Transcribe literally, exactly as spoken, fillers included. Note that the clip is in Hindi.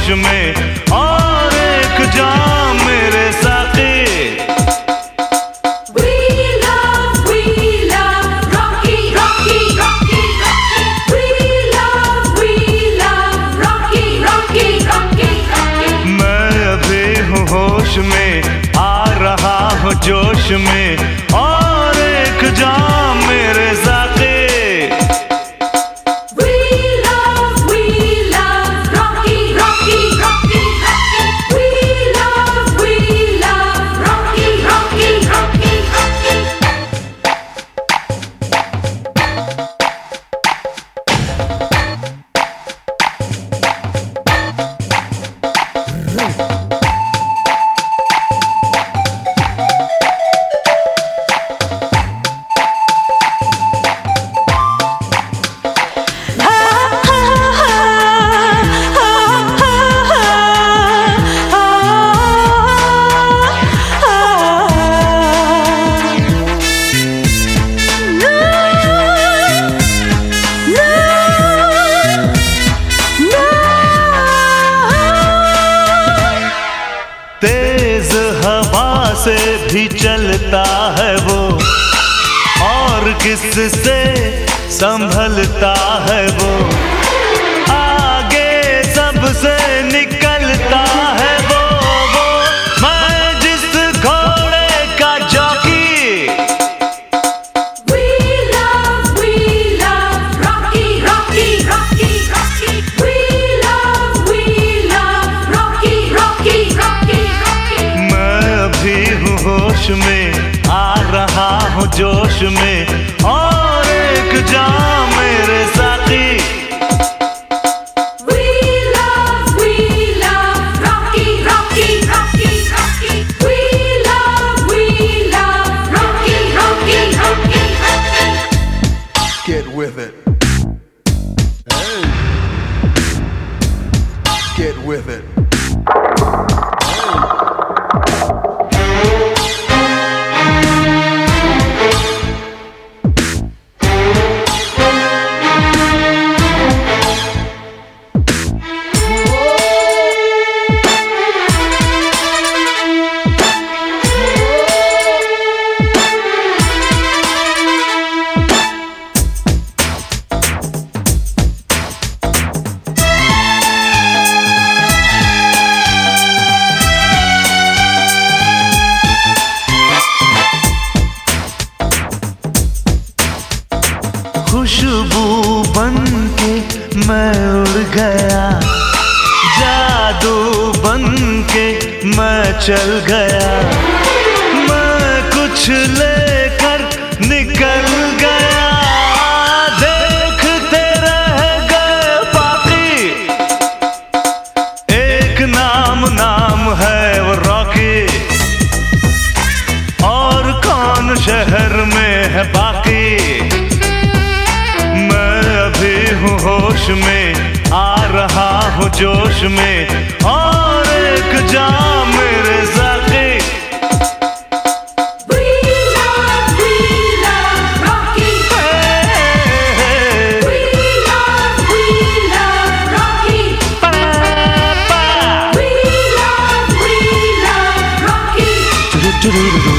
जोश में और एक जाम मेरे साथी। मैं अभी हूँ होश में, आ रहा हूँ जोश में और एक जाम मेरे साथी। तेज हवा से भी चलता है वो, और किससे संभलता है वो। आगे सबसे निकलता है वो, वो मैं जिस घोड़े का जॉकी। होश में आ रहा हूँ जोश में और एक जाम मेरे साथी। Get with it. Hey. Get with it. खुशबू बन के मैं उड़ गया, जादू बन के मैं चल गया। मैं कुछ लेकर निकल गया, देखते रह गए बाकी। एक नाम नाम है वो रॉकी, और कौन शहर में है बाकी। होश में आ रहा हूँ जोश में और एक जाम मेरे साथी। Do do do do.